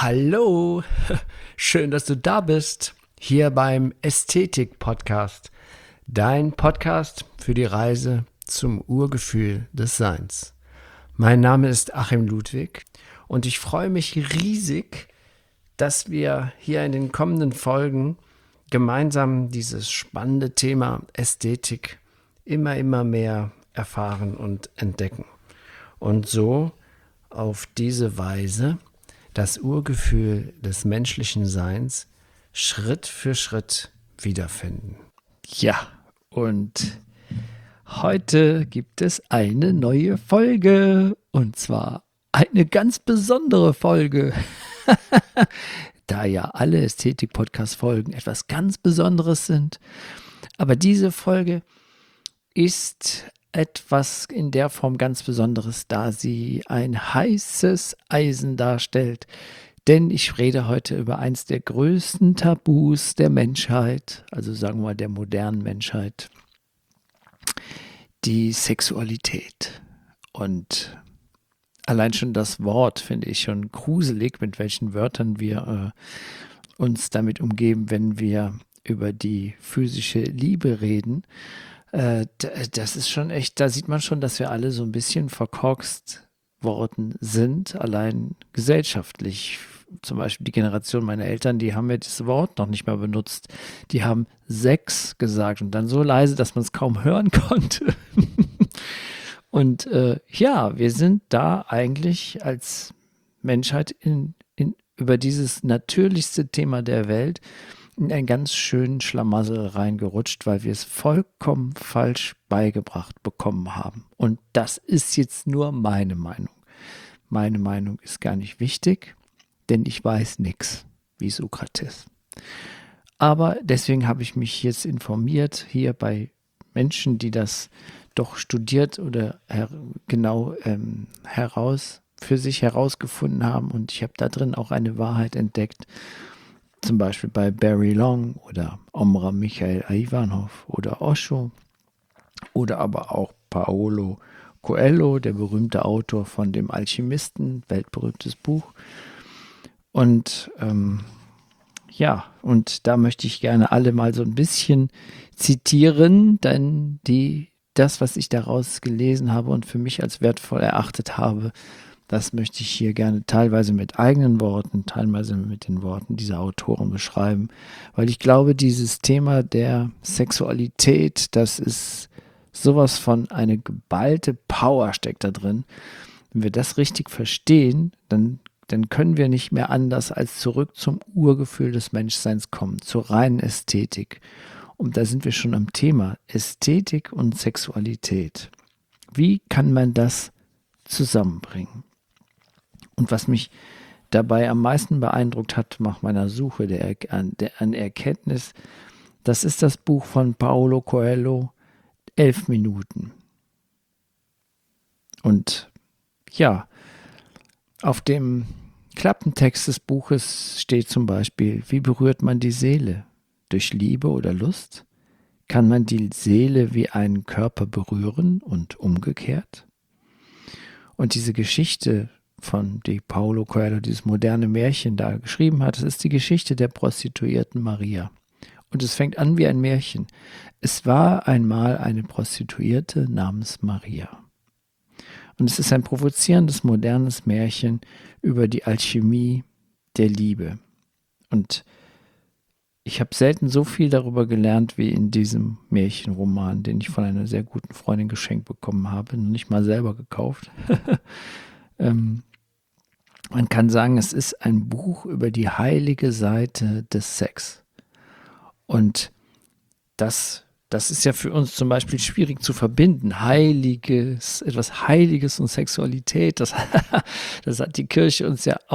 Hallo, schön, dass du da bist, hier beim Ästhetik-Podcast, dein Podcast für die Reise zum Urgefühl des Seins. Mein Name ist Achim Ludwig und ich freue mich riesig, dass wir hier in den kommenden Folgen gemeinsam dieses spannende Thema Ästhetik immer mehr erfahren und entdecken. Und so auf diese Weise das Urgefühl des menschlichen Seins Schritt für Schritt wiederfinden. Ja, und heute gibt es eine neue Folge. Und zwar eine ganz besondere Folge. Da ja alle Ästhetik-Podcast-Folgen etwas ganz Besonderes sind. Aber diese Folge ist etwas in der Form ganz Besonderes, da sie ein heißes Eisen darstellt. Denn ich rede heute über eins der größten Tabus der Menschheit, also sagen wir mal der modernen Menschheit, die Sexualität. Und allein schon das Wort finde ich schon gruselig, mit welchen Wörtern wir uns damit umgeben, wenn wir über die physische Liebe reden. Das ist schon echt, da sieht man schon, dass wir alle so ein bisschen verkorkst worden sind, allein gesellschaftlich. Zum Beispiel die Generation meiner Eltern, die haben ja das Wort noch nicht mal benutzt. Die haben Sex gesagt und dann so leise, dass man es kaum hören konnte. Und ja, wir sind da eigentlich als Menschheit über dieses natürlichste Thema der Welt in einen ganz schönen Schlamassel reingerutscht, weil wir es vollkommen falsch beigebracht bekommen haben. Und das ist jetzt nur meine Meinung. Meine Meinung ist gar nicht wichtig, denn ich weiß nichts, wie Sokrates. Aber deswegen habe ich mich jetzt informiert hier bei Menschen, die das doch studiert oder für sich herausgefunden haben. Und ich habe da drin auch eine Wahrheit entdeckt. Zum Beispiel bei Barry Long oder Omar Michael Ivanhoff oder Osho oder aber auch Paulo Coelho, der berühmte Autor von dem Alchemisten, weltberühmtes Buch. Und ja, und da möchte ich gerne alle mal so ein bisschen zitieren, denn das, was ich daraus gelesen habe und für mich als wertvoll erachtet habe, das möchte ich hier gerne teilweise mit eigenen Worten, teilweise mit den Worten dieser Autoren beschreiben, weil ich glaube, dieses Thema der Sexualität, das ist sowas von eine geballte Power steckt da drin. Wenn wir das richtig verstehen, dann können wir nicht mehr anders als zurück zum Urgefühl des Menschseins kommen, zur reinen Ästhetik. Und da sind wir schon am Thema Ästhetik und Sexualität. Wie kann man das zusammenbringen? Und was mich dabei am meisten beeindruckt hat nach meiner Suche an Erkenntnis, das ist das Buch von Paulo Coelho, 11 Minuten. Und ja, auf dem Klappentext des Buches steht zum Beispiel: Wie berührt man die Seele? Durch Liebe oder Lust? Kann man die Seele wie einen Körper berühren und umgekehrt? Und diese Geschichte, von die Paulo Coelho, dieses moderne Märchen da geschrieben hat, das ist die Geschichte der Prostituierten Maria. Und es fängt an wie ein Märchen. Es war einmal eine Prostituierte namens Maria. Und es ist ein provozierendes, modernes Märchen über die Alchemie der Liebe. Und ich habe selten so viel darüber gelernt wie in diesem Märchenroman, den ich von einer sehr guten Freundin geschenkt bekommen habe, noch nicht mal selber gekauft. Man kann sagen, es ist ein Buch über die heilige Seite des Sex. Und das ist ja für uns zum Beispiel schwierig zu verbinden. Etwas Heiliges und Sexualität, das hat die Kirche uns ja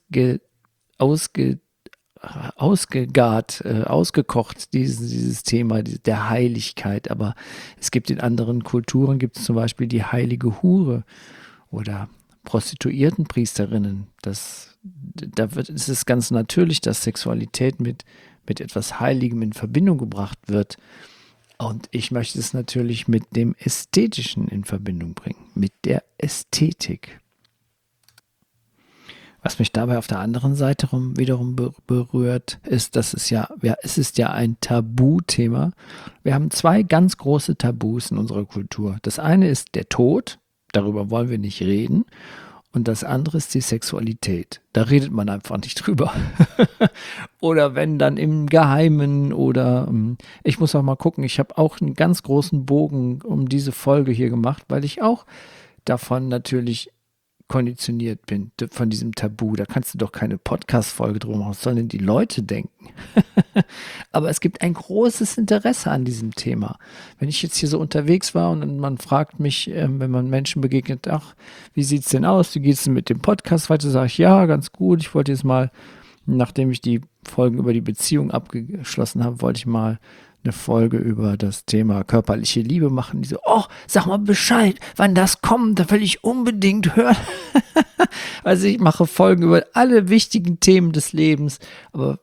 ausgekocht, dieses Thema der Heiligkeit. Aber es gibt in anderen Kulturen, gibt es zum Beispiel die heilige Hure oder Prostituiertenpriesterinnen. Es ist ganz natürlich, dass Sexualität mit etwas Heiligem in Verbindung gebracht wird. Und ich möchte es natürlich mit dem Ästhetischen in Verbindung bringen, mit der Ästhetik. Was mich dabei auf der anderen Seite wiederum berührt, ist, dass es ist ja ein Tabuthema. Wir haben zwei ganz große Tabus in unserer Kultur. Das eine ist der Tod, darüber wollen wir nicht reden. Und das andere ist die Sexualität. Da redet man einfach nicht drüber. Oder wenn dann im Geheimen oder ich muss auch mal gucken, ich habe auch einen ganz großen Bogen um diese Folge hier gemacht, weil ich auch davon natürlich konditioniert bin, von diesem Tabu. Da kannst du doch keine Podcast-Folge drum machen, was sollen denn die Leute denken? Aber es gibt ein großes Interesse an diesem Thema. Wenn ich jetzt hier so unterwegs war und man fragt mich, wenn man Menschen begegnet, ach, wie sieht's denn aus? Wie geht's denn mit dem Podcast weiter? Sage ich, ja, ganz gut. Ich wollte jetzt mal, nachdem ich die Folgen über die Beziehung abgeschlossen habe, wollte ich mal eine Folge über das Thema körperliche Liebe machen. Die so, oh, sag mal Bescheid, wann das kommt, da will ich unbedingt hören. Also ich mache Folgen über alle wichtigen Themen des Lebens, aber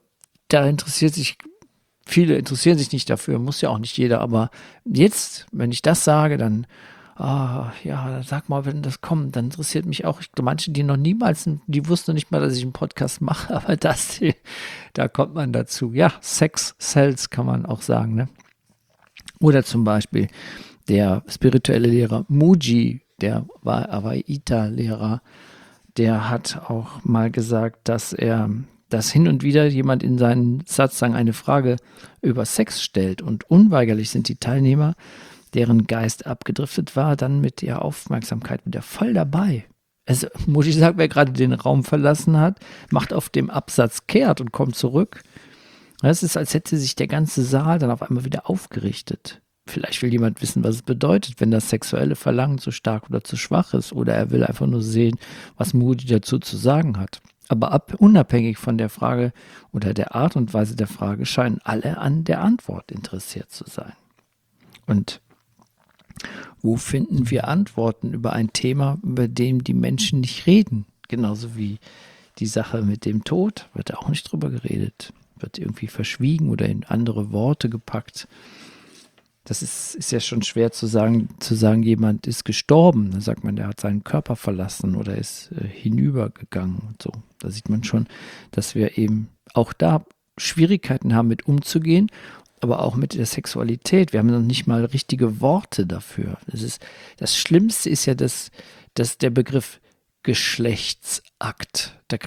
viele interessieren sich nicht dafür, muss ja auch nicht jeder, aber jetzt, wenn ich das sage, dann ja, sag mal, wenn das kommt, dann interessiert mich auch. Manche, die die wussten nicht mal, dass ich einen Podcast mache, aber da kommt man dazu. Ja, Sex sells, kann man auch sagen, ne? Oder zum Beispiel der spirituelle Lehrer Mooji, der war Avaita-Lehrer, der hat auch mal gesagt, dass hin und wieder jemand in seinen Satsang eine Frage über Sex stellt und unweigerlich sind die Teilnehmer, deren Geist abgedriftet war, dann mit ihrer Aufmerksamkeit wieder voll dabei. Also, muss ich sagen, wer gerade den Raum verlassen hat, macht auf dem Absatz kehrt und kommt zurück. Es ist, als hätte sich der ganze Saal dann auf einmal wieder aufgerichtet. Vielleicht will jemand wissen, was es bedeutet, wenn das sexuelle Verlangen zu stark oder zu schwach ist. Oder er will einfach nur sehen, was Moody dazu zu sagen hat. Aber unabhängig von der Frage oder der Art und Weise der Frage scheinen alle an der Antwort interessiert zu sein. Und wo finden wir Antworten über ein Thema, über dem die Menschen nicht reden? Genauso wie die Sache mit dem Tod, wird auch nicht drüber geredet, wird irgendwie verschwiegen oder in andere Worte gepackt. Das ist ja schon schwer zu sagen, jemand ist gestorben. Da sagt man, der hat seinen Körper verlassen oder ist hinübergegangen und so. Da sieht man schon, dass wir eben auch da Schwierigkeiten haben, mit umzugehen, aber auch mit der Sexualität. Wir haben noch nicht mal richtige Worte dafür. Das Schlimmste ist ja, dass der Begriff Geschlechtsakt, da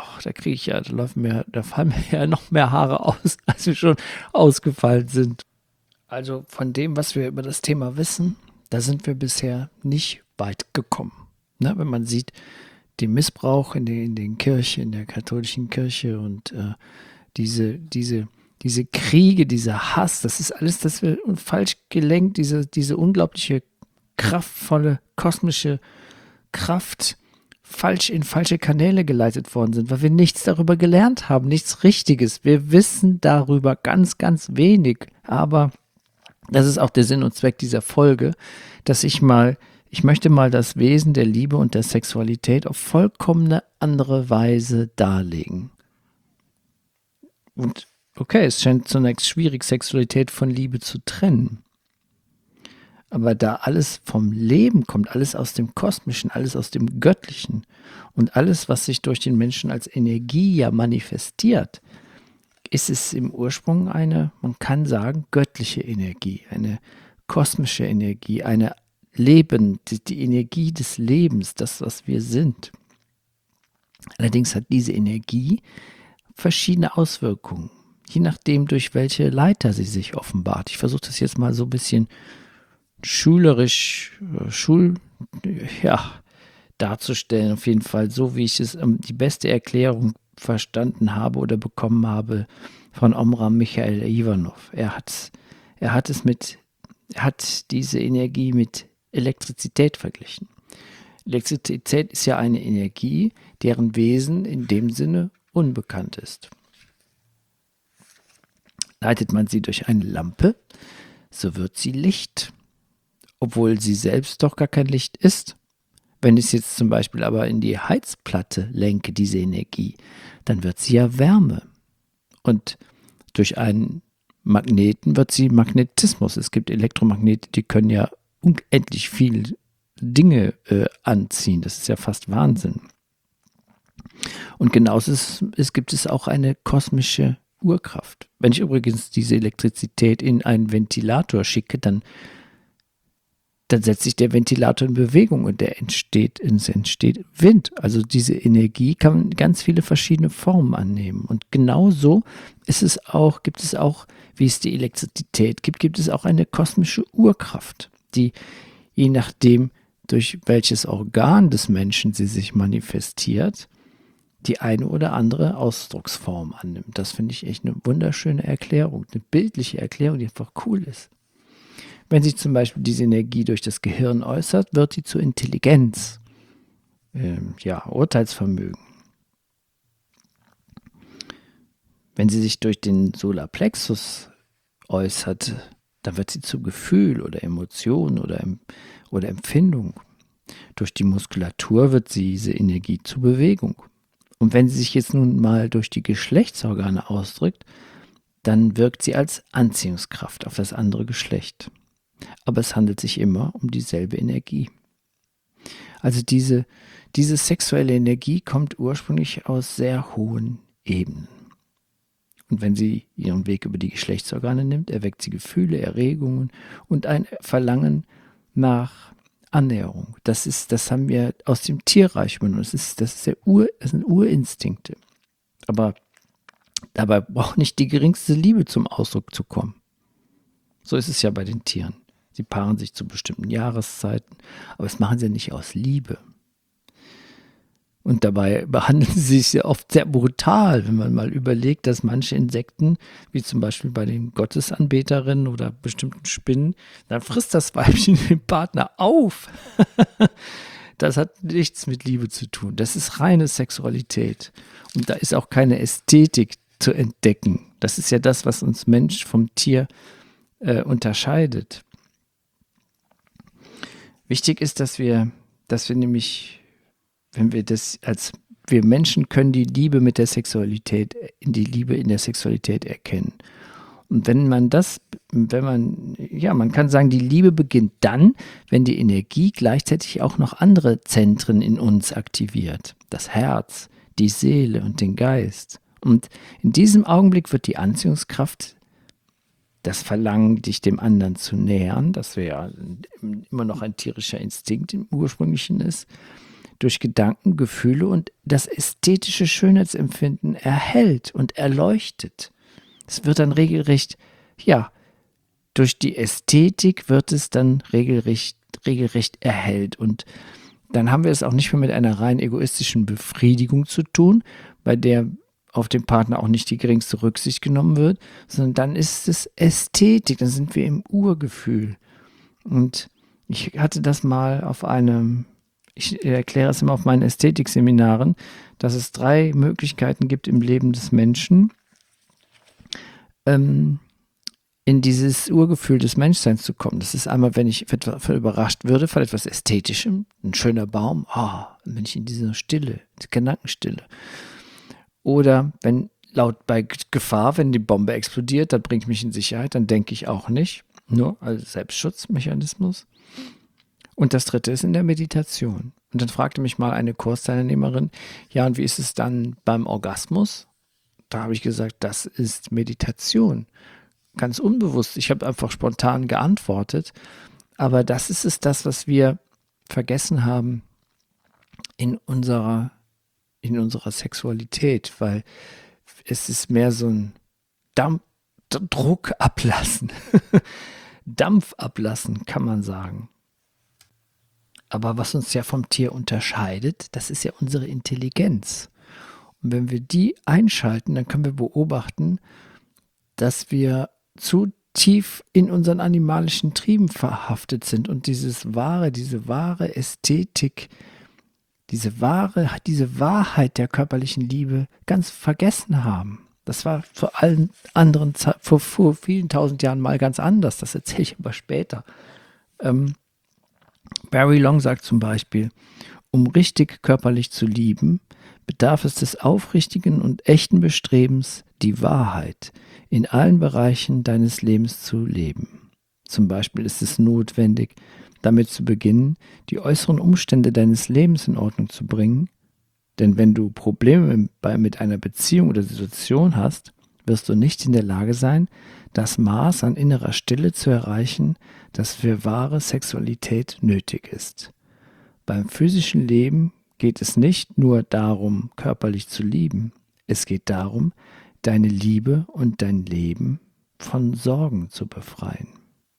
fallen mir ja noch mehr Haare aus, als wir schon ausgefallen sind. Also von dem, was wir über das Thema wissen, da sind wir bisher nicht weit gekommen. Ne? Wenn man sieht, den Missbrauch in den Kirchen, in der katholischen Kirche und diese Kriege, dieser Hass, das ist alles, das wir falsch gelenkt, diese unglaubliche, kraftvolle, kosmische Kraft in falsche Kanäle geleitet worden sind, weil wir nichts darüber gelernt haben, nichts Richtiges. Wir wissen darüber ganz, ganz wenig. Aber das ist auch der Sinn und Zweck dieser Folge, dass ich möchte mal das Wesen der Liebe und der Sexualität auf vollkommene andere Weise darlegen. Und okay, es scheint zunächst schwierig, Sexualität von Liebe zu trennen. Aber da alles vom Leben kommt, alles aus dem Kosmischen, alles aus dem Göttlichen und alles, was sich durch den Menschen als Energie ja manifestiert, ist es im Ursprung man kann sagen, göttliche Energie, eine kosmische Energie, die Energie des Lebens, das, was wir sind. Allerdings hat diese Energie verschiedene Auswirkungen, je nachdem, durch welche Leiter sie sich offenbart. Ich versuche das jetzt mal so ein bisschen schulerisch, darzustellen, auf jeden Fall, so wie ich es die beste Erklärung verstanden habe oder bekommen habe von Omraam Michael Aïvanhov. Er hat diese Energie mit Elektrizität verglichen. Elektrizität ist ja eine Energie, deren Wesen in dem Sinne unbekannt ist. Leitet man sie durch eine Lampe, so wird sie Licht, obwohl sie selbst doch gar kein Licht ist. Wenn ich es jetzt zum Beispiel aber in die Heizplatte lenke, diese Energie, dann wird sie ja Wärme. Und durch einen Magneten wird sie Magnetismus. Es gibt Elektromagnete, die können ja unendlich viele Dinge anziehen. Das ist ja fast Wahnsinn. Und genauso gibt es auch eine kosmische Urkraft. Wenn ich übrigens diese Elektrizität in einen Ventilator schicke, dann setzt sich der Ventilator in Bewegung und es entsteht Wind. Also diese Energie kann ganz viele verschiedene Formen annehmen. Und genauso gibt es auch, wie es die Elektrizität gibt es auch eine kosmische Urkraft, die je nachdem, durch welches Organ des Menschen sie sich manifestiert, die eine oder andere Ausdrucksform annimmt. Das finde ich echt eine wunderschöne Erklärung, eine bildliche Erklärung, die einfach cool ist. Wenn sich zum Beispiel diese Energie durch das Gehirn äußert, wird sie zur Intelligenz, Urteilsvermögen. Wenn sie sich durch den Solarplexus äußert, dann wird sie zu Gefühl oder Emotion oder Empfindung. Durch die Muskulatur wird diese Energie zu Bewegung. Und wenn sie sich jetzt nun mal durch die Geschlechtsorgane ausdrückt, dann wirkt sie als Anziehungskraft auf das andere Geschlecht. Aber es handelt sich immer um dieselbe Energie. Also diese sexuelle Energie kommt ursprünglich aus sehr hohen Ebenen. Und wenn sie ihren Weg über die Geschlechtsorgane nimmt, erweckt sie Gefühle, Erregungen und ein Verlangen nach Annäherung. Das haben wir aus dem Tierreich übernommen. Das sind Urinstinkte. Aber dabei braucht nicht die geringste Liebe zum Ausdruck zu kommen. So ist es ja bei den Tieren. Sie paaren sich zu bestimmten Jahreszeiten, aber das machen sie nicht aus Liebe. Und dabei behandeln sie sich ja oft sehr brutal, wenn man mal überlegt, dass manche Insekten, wie zum Beispiel bei den Gottesanbeterinnen oder bestimmten Spinnen, dann frisst das Weibchen den Partner auf. Das hat nichts mit Liebe zu tun. Das ist reine Sexualität. Und da ist auch keine Ästhetik zu entdecken. Das ist ja das, was uns Mensch vom Tier unterscheidet. Wichtig ist, dass wir nämlich, wenn wir wir Menschen können die Liebe in der Sexualität erkennen. Und man kann sagen, die Liebe beginnt dann, wenn die Energie gleichzeitig auch noch andere Zentren in uns aktiviert. Das Herz, die Seele und den Geist. Und in diesem Augenblick wird die Anziehungskraft, das Verlangen, dich dem anderen zu nähern, das ja immer noch ein tierischer Instinkt im Ursprünglichen ist, durch Gedanken, Gefühle und das ästhetische Schönheitsempfinden erhellt und erleuchtet. Es wird dann regelrecht, durch die Ästhetik wird es dann regelrecht erhellt. Und dann haben wir es auch nicht mehr mit einer rein egoistischen Befriedigung zu tun, bei der auf den Partner auch nicht die geringste Rücksicht genommen wird, sondern dann ist es Ästhetik, dann sind wir im Urgefühl. Und ich hatte das mal ich erkläre es immer auf meinen Ästhetikseminaren, dass es 3 Möglichkeiten gibt im Leben des Menschen, in dieses Urgefühl des Menschseins zu kommen. Das ist einmal, wenn ich überrascht würde von etwas Ästhetischem, ein schöner Baum, dann bin ich in dieser Stille, Gedankenstille. Oder wenn bei Gefahr, wenn die Bombe explodiert, dann bringt mich in Sicherheit, dann denke ich auch nicht, nur als Selbstschutzmechanismus. Und das 3. ist in der Meditation. Und dann fragte mich mal eine Kursteilnehmerin, und wie ist es dann beim Orgasmus? Da habe ich gesagt, das ist Meditation. Ganz unbewusst. Ich habe einfach spontan geantwortet. Aber das ist das, was wir vergessen haben in unserer Sexualität, weil es ist mehr so ein Druck ablassen. Dampf ablassen, kann man sagen. Aber was uns ja vom Tier unterscheidet, das ist ja unsere Intelligenz. Und wenn wir die einschalten, dann können wir beobachten, dass wir zu tief in unseren animalischen Trieben verhaftet sind und diese wahre Ästhetik, diese Wahrheit der körperlichen Liebe ganz vergessen haben. Das war vor allen anderen vor vielen tausend Jahren mal ganz anders. Das erzähle ich aber später. Barry Long sagt zum Beispiel, um richtig körperlich zu lieben, bedarf es des aufrichtigen und echten Bestrebens, die Wahrheit in allen Bereichen deines Lebens zu leben. Zum Beispiel ist es notwendig, damit zu beginnen, die äußeren Umstände deines Lebens in Ordnung zu bringen, Denn wenn du Probleme mit einer Beziehung oder Situation hast, wirst du nicht in der Lage sein, das Maß an innerer Stille zu erreichen, das für wahre Sexualität nötig ist. Beim physischen Leben geht es nicht nur darum, körperlich zu lieben. Es geht darum, deine Liebe und dein Leben von Sorgen zu befreien.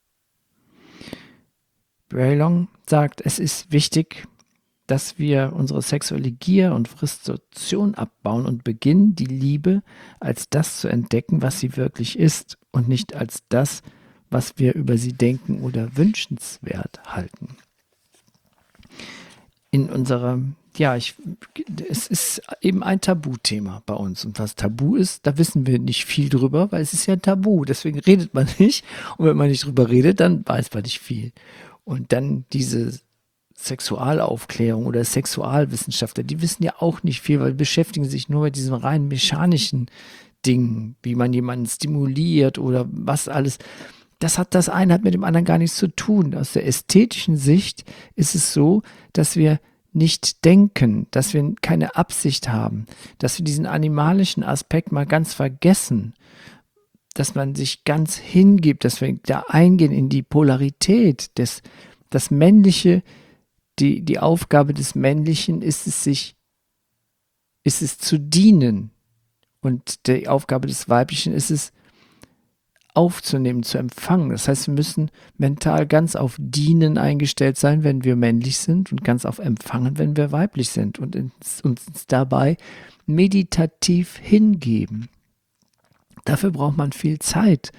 Braylong sagt, es ist wichtig, dass wir unsere sexuelle Gier und Frustration abbauen und beginnen, die Liebe als das zu entdecken, was sie wirklich ist und nicht als das, was wir über sie denken oder wünschenswert halten. In unserer, es ist eben ein Tabuthema bei uns. Und was Tabu ist, da wissen wir nicht viel drüber, weil es ist ja Tabu. Deswegen redet man nicht. Und wenn man nicht drüber redet, dann weiß man nicht viel. Und dann diese Sexualaufklärung oder Sexualwissenschaftler, die wissen ja auch nicht viel, weil die beschäftigen sich nur mit diesen rein mechanischen Dingen, wie man jemanden stimuliert oder was alles. Das eine hat mit dem anderen gar nichts zu tun. Aus der ästhetischen Sicht ist es so, dass wir nicht denken, dass wir keine Absicht haben, dass wir diesen animalischen Aspekt mal ganz vergessen, dass man sich ganz hingibt, dass wir da eingehen in die Polarität, das Männliche. Die Aufgabe des Männlichen ist es zu dienen, und die Aufgabe des Weiblichen ist es aufzunehmen, zu empfangen. Das heißt, wir müssen mental ganz auf Dienen eingestellt sein, wenn wir männlich sind, und ganz auf Empfangen, wenn wir weiblich sind, und uns dabei meditativ hingeben. Dafür braucht man viel Zeit.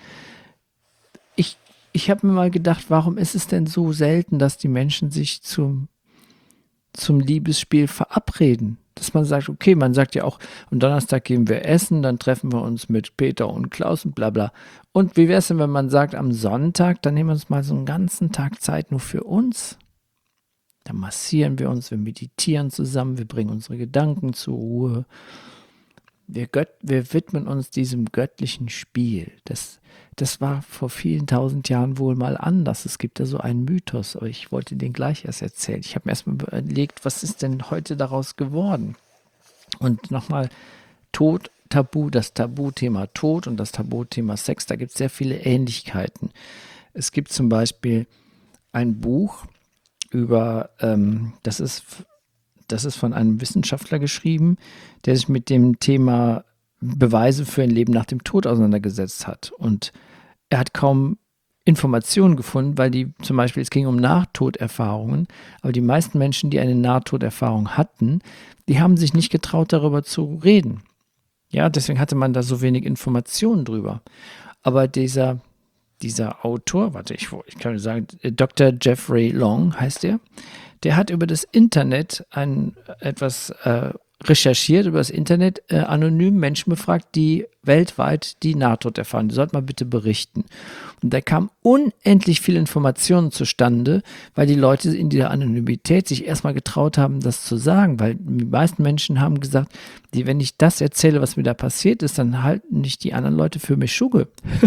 Ich habe mir mal gedacht, warum ist es denn so selten, dass die Menschen sich zum Liebesspiel verabreden? Dass man sagt, okay, man sagt ja auch, am Donnerstag gehen wir essen, dann treffen wir uns mit Peter und Klaus und bla bla. Und wie wäre es denn, wenn man sagt, am Sonntag, dann nehmen wir uns mal so einen ganzen Tag Zeit nur für uns? Dann massieren wir uns, wir meditieren zusammen, wir bringen unsere Gedanken zur Ruhe. Wir widmen uns diesem göttlichen Spiel. Das war vor vielen tausend Jahren wohl mal anders. Es gibt da so einen Mythos, aber ich wollte den gleich erst erzählen. Ich habe mir erstmal überlegt, was ist denn heute daraus geworden? Und nochmal, Tod, Tabu, das Tabuthema Tod und das Tabuthema Sex, da gibt es sehr viele Ähnlichkeiten. Es gibt zum Beispiel ein Buch über, das ist von einem Wissenschaftler geschrieben, der sich mit dem Thema Beweise für ein Leben nach dem Tod auseinandergesetzt hat. Und er hat kaum Informationen gefunden, weil zum Beispiel, es ging um Nahtoderfahrungen, aber die meisten Menschen, die eine Nahtoderfahrung hatten, die haben sich nicht getraut, darüber zu reden. Ja, deswegen hatte man da so wenig Informationen drüber. Aber dieser Autor, ich kann sagen, Dr. Jeffrey Long heißt der hat über das Internet etwas recherchiert, über das Internet anonym Menschen befragt, die weltweit die Nahtod erfahren. Die sollten mal bitte berichten. Und da kam unendlich viel Informationen zustande, weil die Leute in dieser Anonymität sich erstmal getraut haben, das zu sagen, weil die meisten Menschen haben gesagt, wenn ich das erzähle, was mir da passiert ist, dann halten nicht die anderen Leute für mich Schugge.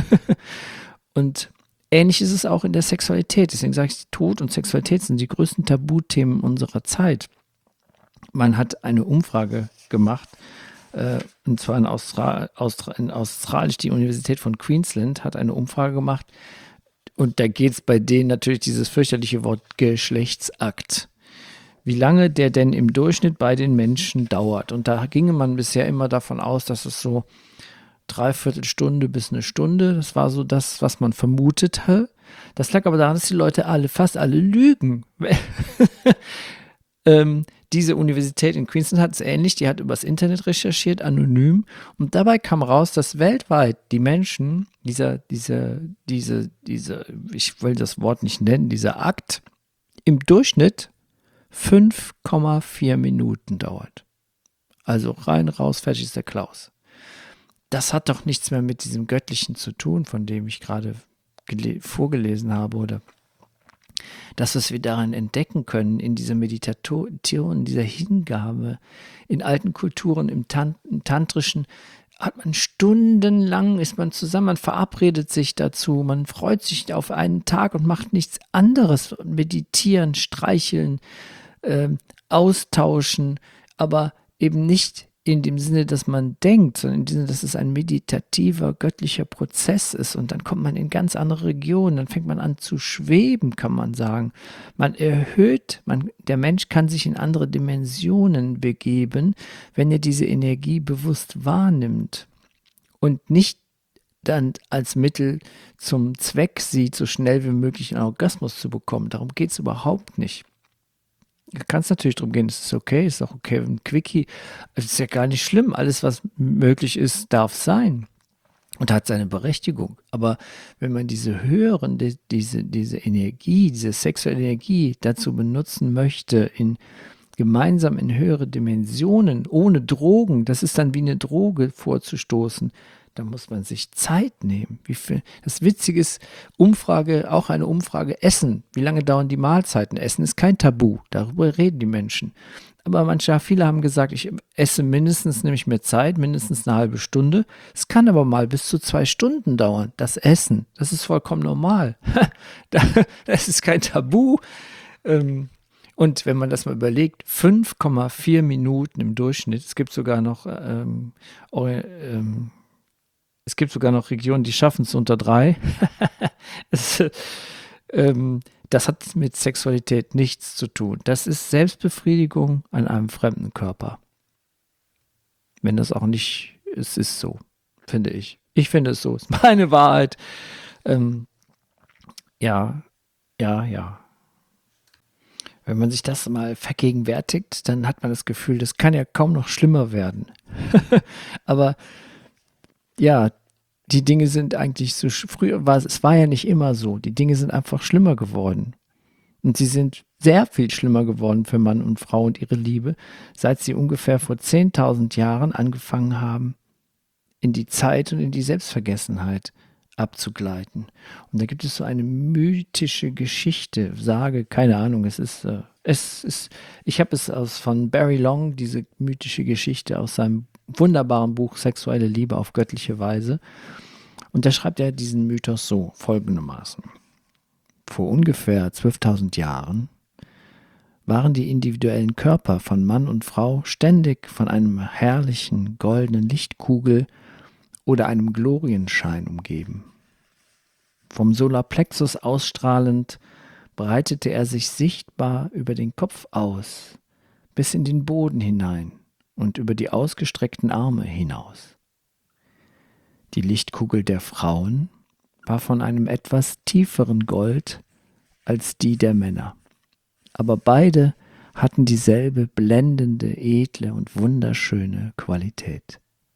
Und ähnlich ist es auch in der Sexualität. Deswegen sage ich, Tod und Sexualität sind die größten Tabuthemen unserer Zeit. Man hat eine Umfrage gemacht, und zwar in Australisch, die Universität von Queensland hat eine Umfrage gemacht, und da geht es bei denen natürlich dieses fürchterliche Wort Geschlechtsakt. Wie lange der denn im Durchschnitt bei den Menschen dauert. Und da ginge man bisher immer davon aus, dass es so 3/4 Stunde bis eine Stunde, das war so das, was man vermutete. Das lag aber daran, dass die Leute fast alle lügen. Diese Universität in Queensland hat es ähnlich, die hat übers Internet recherchiert, anonym, und dabei kam raus, dass weltweit die Menschen, ich will das Wort nicht nennen, dieser Akt, im Durchschnitt 5,4 Minuten dauert. Also rein, raus, fertig ist der Klaus. Das hat doch nichts mehr mit diesem Göttlichen zu tun, von dem ich gerade vorgelesen habe, oder das, was wir darin entdecken können, in dieser Meditation, in dieser Hingabe, in alten Kulturen, im Tantrischen, hat man stundenlang, ist man zusammen, man verabredet sich dazu, man freut sich auf einen Tag und macht nichts anderes, meditieren, streicheln, austauschen, aber eben nicht in dem Sinne, dass man denkt, sondern in dem Sinne, dass es ein meditativer, göttlicher Prozess ist. Und dann kommt man in ganz andere Regionen, dann fängt man an zu schweben, kann man sagen. Man erhöht, der Mensch kann sich in andere Dimensionen begeben, wenn er diese Energie bewusst wahrnimmt und nicht dann als Mittel zum Zweck sieht, so schnell wie möglich einen Orgasmus zu bekommen. Darum geht es überhaupt nicht. Da kann es natürlich darum gehen, es ist okay, ist auch okay, ein Quickie, es ist ja gar nicht schlimm, alles, was möglich ist, darf sein und hat seine Berechtigung. Aber wenn man diese höheren, diese Energie, diese sexuelle Energie dazu benutzen möchte, gemeinsam in höhere Dimensionen, ohne Drogen, das ist dann wie eine Droge vorzustoßen, da muss man sich Zeit nehmen. Das Witzige ist, auch eine Umfrage, Essen. Wie lange dauern die Mahlzeiten? Essen ist kein Tabu. Darüber reden die Menschen. Aber viele haben gesagt, ich esse mindestens, nehme ich mir Zeit, mindestens eine halbe Stunde. Es kann aber mal bis zu 2 Stunden dauern, das Essen. Das ist vollkommen normal. Das ist kein Tabu. Und wenn man das mal überlegt, 5,4 Minuten im Durchschnitt, es gibt sogar noch Regionen, die schaffen es unter 3. Das hat mit Sexualität nichts zu tun. Das ist Selbstbefriedigung an einem fremden Körper. Wenn das auch nicht, es ist so, finde ich. Ich finde es so, ist meine Wahrheit. Ja. Wenn man sich das mal vergegenwärtigt, dann hat man das Gefühl, das kann ja kaum noch schlimmer werden. Aber ja, die Dinge sind eigentlich so, es war ja nicht immer so. Die Dinge sind einfach schlimmer geworden. Und sie sind sehr viel schlimmer geworden für Mann und Frau und ihre Liebe, seit sie ungefähr vor 10.000 Jahren angefangen haben, in die Zeit und in die Selbstvergessenheit abzugleiten. Und da gibt es so eine mythische Geschichte, Sage, keine Ahnung, ich habe es von Barry Long, diese mythische Geschichte aus seinem wunderbaren Buch Sexuelle Liebe auf göttliche Weise. Und da schreibt er diesen Mythos so, folgendermaßen. Vor ungefähr 12.000 Jahren waren die individuellen Körper von Mann und Frau ständig von einem herrlichen goldenen Lichtkugel oder einem Glorienschein umgeben. Vom Solarplexus ausstrahlend breitete er sich sichtbar über den Kopf aus, bis in den Boden hinein und über die ausgestreckten Arme hinaus. Die Lichtkugel der Frauen war von einem etwas tieferen Gold als die der Männer, aber beide hatten dieselbe blendende, edle und wunderschöne Qualität.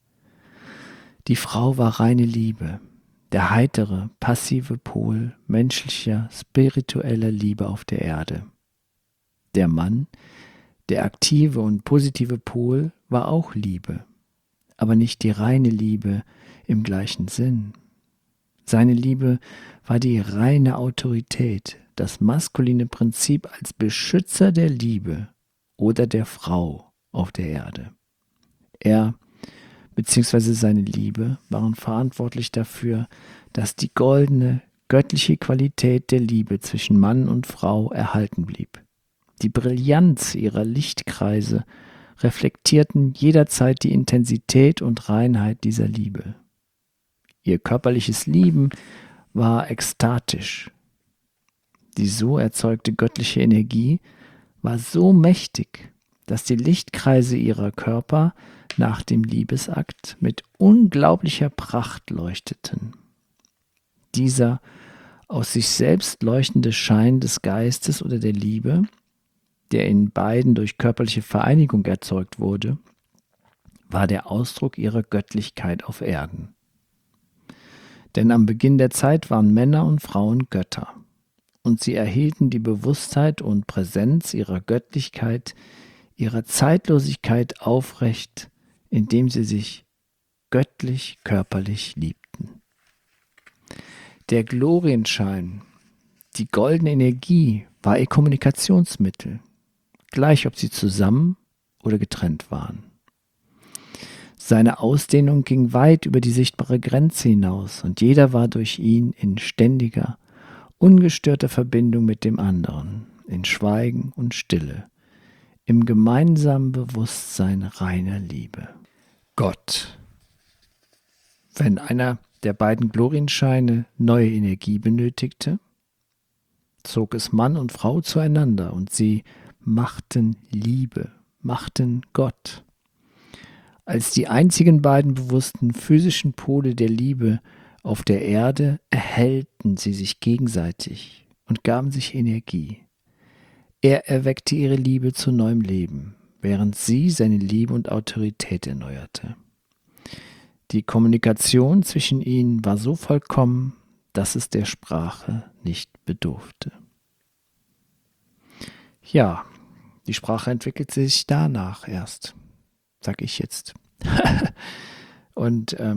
Die Frau war reine Liebe, der heitere, passive Pol menschlicher, spiritueller Liebe auf der Erde. Der Mann, der aktive und positive Pol, war auch Liebe, aber nicht die reine Liebe im gleichen Sinn. Seine Liebe war die reine Autorität, das maskuline Prinzip als Beschützer der Liebe oder der Frau auf der Erde. Er bzw. seine Liebe waren verantwortlich dafür, dass die goldene, göttliche Qualität der Liebe zwischen Mann und Frau erhalten blieb. Die Brillanz ihrer Lichtkreise reflektierten jederzeit die Intensität und Reinheit dieser Liebe. Ihr körperliches Lieben war ekstatisch. Die so erzeugte göttliche Energie war so mächtig, dass die Lichtkreise ihrer Körper nach dem Liebesakt mit unglaublicher Pracht leuchteten. Dieser aus sich selbst leuchtende Schein des Geistes oder der Liebe, der in beiden durch körperliche Vereinigung erzeugt wurde, war der Ausdruck ihrer Göttlichkeit auf Erden. Denn am Beginn der Zeit waren Männer und Frauen Götter, und sie erhielten die Bewusstheit und Präsenz ihrer Göttlichkeit, ihrer Zeitlosigkeit aufrecht, indem sie sich göttlich körperlich liebten. Der Glorienschein, die goldene Energie, war ihr Kommunikationsmittel, gleich ob sie zusammen oder getrennt waren. Seine Ausdehnung ging weit über die sichtbare Grenze hinaus und jeder war durch ihn in ständiger, ungestörter Verbindung mit dem anderen, in Schweigen und Stille, im gemeinsamen Bewusstsein reiner Liebe. Gott. Wenn einer der beiden Glorienscheine neue Energie benötigte, zog es Mann und Frau zueinander und sie machten Liebe, machten Gott. Als die einzigen beiden bewussten physischen Pole der Liebe auf der Erde erhellten sie sich gegenseitig und gaben sich Energie. Er erweckte ihre Liebe zu neuem Leben, während sie seine Liebe und Autorität erneuerte. Die Kommunikation zwischen ihnen war so vollkommen, dass es der Sprache nicht bedurfte. Ja, die Sprache entwickelt sich danach erst, sag ich jetzt. Und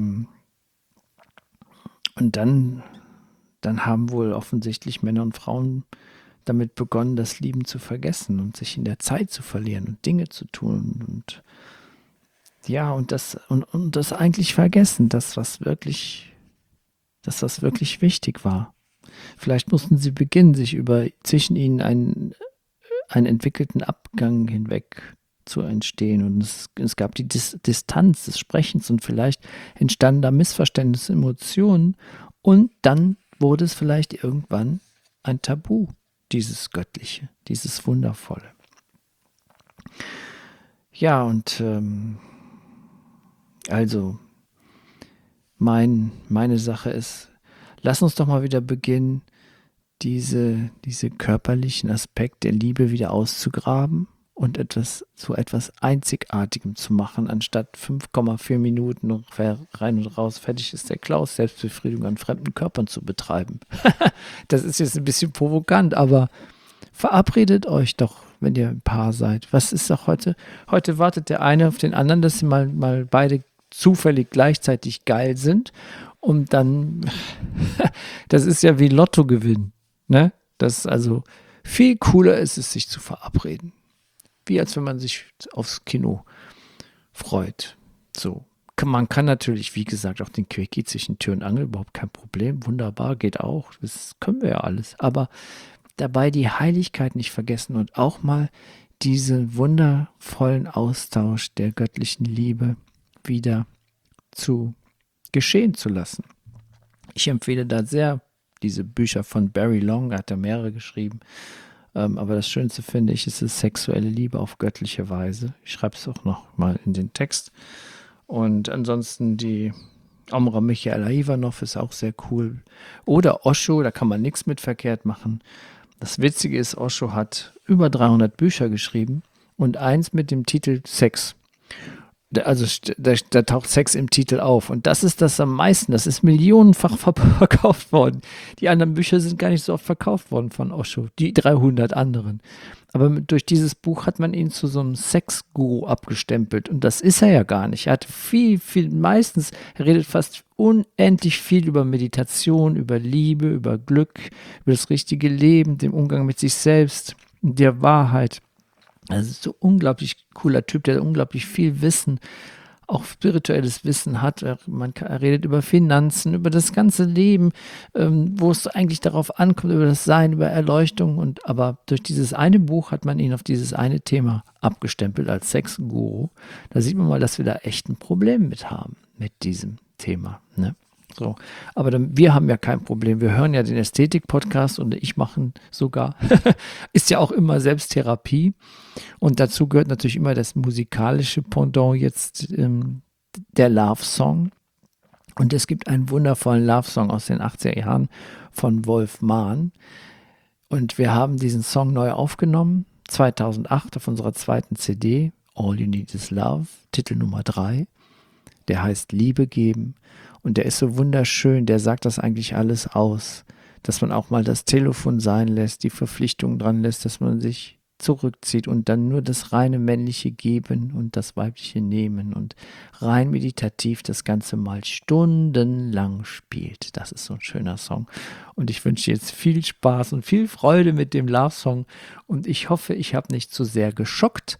dann haben wohl offensichtlich Männer und Frauen damit begonnen, das Lieben zu vergessen und sich in der Zeit zu verlieren und Dinge zu tun und ja, und das eigentlich vergessen, was wirklich wichtig war. Vielleicht mussten sie beginnen, sich zwischen ihnen einen entwickelten Abgang hinweg zu entstehen. Und es gab die Distanz des Sprechens und vielleicht entstanden da Missverständnisse, Emotionen und dann wurde es vielleicht irgendwann ein Tabu, dieses Göttliche, dieses Wundervolle. Ja, und also meine Sache ist, lass uns doch mal wieder beginnen, diese körperlichen Aspekte der Liebe wieder auszugraben und zu etwas Einzigartigem zu machen, anstatt 5,4 Minuten noch rein und raus, fertig ist der Klaus, Selbstbefriedigung an fremden Körpern zu betreiben. Das ist jetzt ein bisschen provokant, aber verabredet euch doch, wenn ihr ein Paar seid. Was ist doch heute? Heute wartet der eine auf den anderen, dass sie mal beide zufällig gleichzeitig geil sind und dann, das ist ja wie Lottogewinn, ne? Das ist also viel cooler ist es, sich zu verabreden. Wie als wenn man sich aufs Kino freut. So. Man kann natürlich, wie gesagt, auch den Quickie zwischen Tür und Angel, überhaupt kein Problem. Wunderbar, geht auch. Das können wir ja alles. Aber dabei die Heiligkeit nicht vergessen und auch mal diesen wundervollen Austausch der göttlichen Liebe wieder zu geschehen zu lassen. Ich empfehle da sehr diese Bücher von Barry Long, er hat da mehrere geschrieben, aber das Schönste finde ich, ist es sexuelle Liebe auf göttliche Weise. Ich schreibe es auch noch mal in den Text. Und ansonsten die Omra Michaela Ivanov ist auch sehr cool. Oder Osho, da kann man nichts mit verkehrt machen. Das Witzige ist, Osho hat über 300 Bücher geschrieben und eins mit dem Titel Sex. Also da taucht Sex im Titel auf. Und das ist das am meisten. Das ist millionenfach verkauft worden. Die anderen Bücher sind gar nicht so oft verkauft worden von Osho. Die 300 anderen. Aber durch dieses Buch hat man ihn zu so einem Sexguru abgestempelt. Und das ist er ja gar nicht. Er hat er redet fast unendlich viel über Meditation, über Liebe, über Glück, über das richtige Leben, den Umgang mit sich selbst, der Wahrheit. Also so unglaublich cooler Typ, der unglaublich viel Wissen, auch spirituelles Wissen hat. Er redet über Finanzen, über das ganze Leben, wo es eigentlich darauf ankommt, über das Sein, über Erleuchtung. Aber durch dieses eine Buch hat man ihn auf dieses eine Thema abgestempelt als Sexguru. Da sieht man mal, dass wir da echt ein Problem mit haben, mit diesem Thema, ne? So, aber wir haben ja kein Problem. Wir hören ja den Ästhetik-Podcast und ich mache sogar, ist ja auch immer Selbsttherapie. Und dazu gehört natürlich immer das musikalische Pendant jetzt, der Love-Song. Und es gibt einen wundervollen Love-Song aus den 80er Jahren von Wolf Mahn. Und wir haben diesen Song neu aufgenommen, 2008 auf unserer zweiten CD, All You Need Is Love, Titel Nummer 3. Der heißt Liebe geben. Und der ist so wunderschön, der sagt das eigentlich alles aus, dass man auch mal das Telefon sein lässt, die Verpflichtung dran lässt, dass man sich zurückzieht und dann nur das reine männliche Geben und das weibliche Nehmen und rein meditativ das Ganze mal stundenlang spielt. Das ist so ein schöner Song. Und ich wünsche jetzt viel Spaß und viel Freude mit dem Love-Song und ich hoffe, ich habe nicht zu sehr geschockt,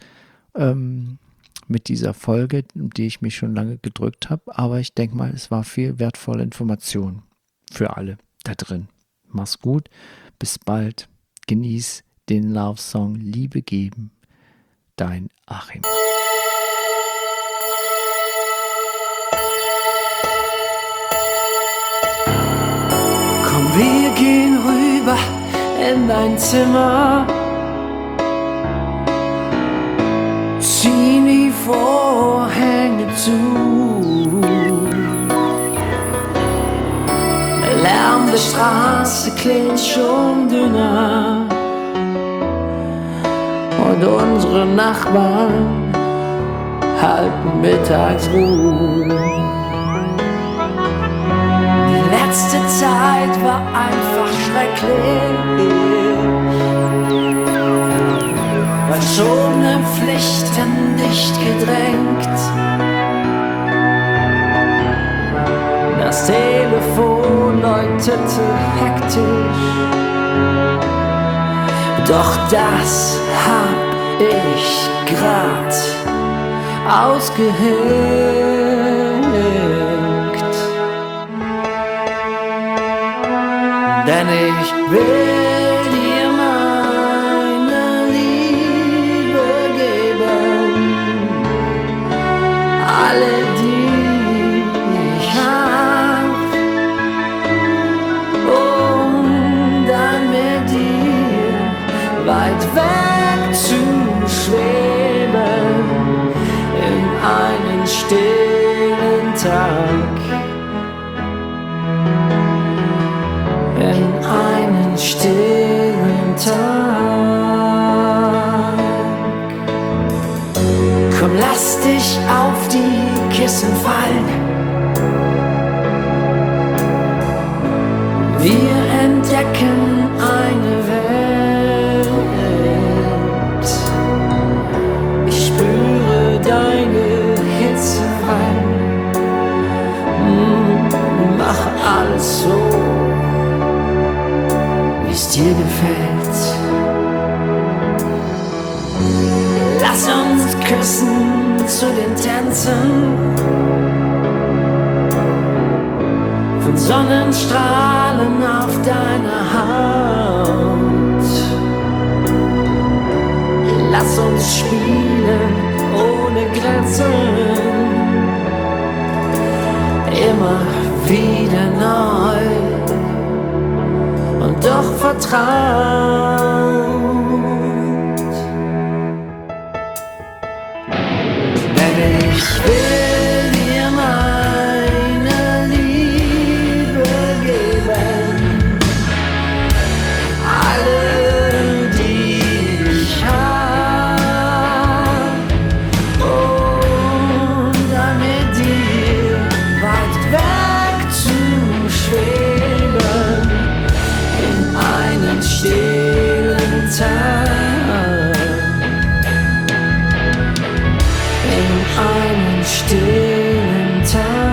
mit dieser Folge, die ich mich schon lange gedrückt habe. Aber ich denke mal, es war viel wertvolle Information für alle da drin. Mach's gut, bis bald. Genieß den Love-Song Liebe geben. dein Achim. Komm, wir gehen rüber in dein Zimmer, ziehen die Vorhänge zu. Der Lärm der Straße klingt schon dünner und unsere Nachbarn halten Mittagsruhe. Die letzte Zeit war einfach schrecklich. Verschobene Pflichten dicht gedrängt. Das Telefon läutete hektisch. Doch das hab ich grad ausgeheckt. Denn ich will dir meine Liebe geben, alle die ich hab, um dann mit dir weit weg zu schweben in einen stillen Tag. In einen stillen Tag. Komm, lass dich auf die Kissen fallen. Wir entdecken eine Welt. Ich spüre deine Hitze rein. Mach alles so, wie's dir gefällt. Lass uns küssen zu den Tänzen von Sonnenstrahlen auf deiner Haut. Lass uns spielen ohne Grenzen, immer wieder neu. Und doch vertraut. Denn ich will dir meine Liebe geben, alle die ich hab, um dann mit dir weit weg zu schweben. Einen stillen Tag, in einen stillen Tag.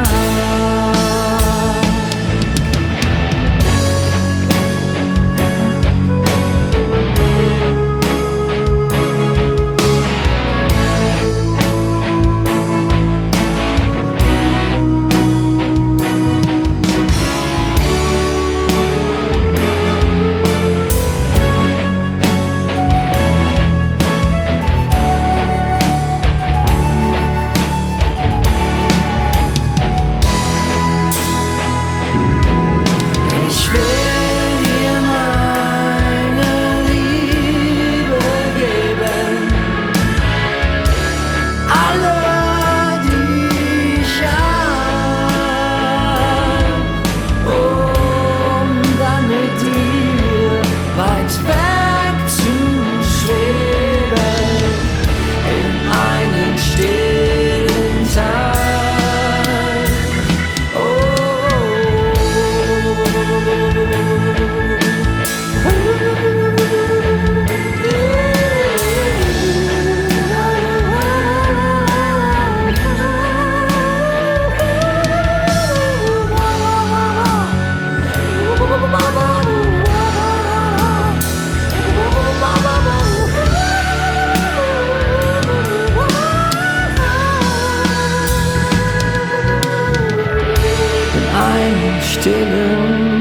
stillen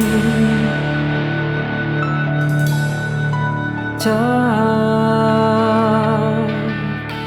Tag.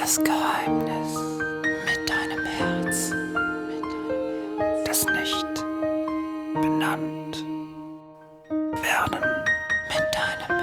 Das Geheimnis mit deinem Herz, das nicht benannt werden mit deinem